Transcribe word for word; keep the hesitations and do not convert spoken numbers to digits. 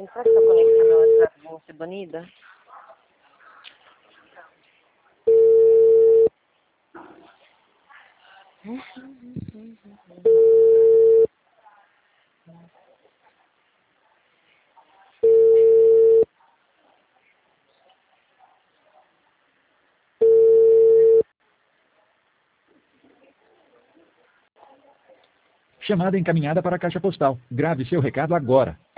Gente, será que se eu conectar meu WhatsApp vou ser banida? Chamada encaminhada para a caixa postal. Grave seu recado agora.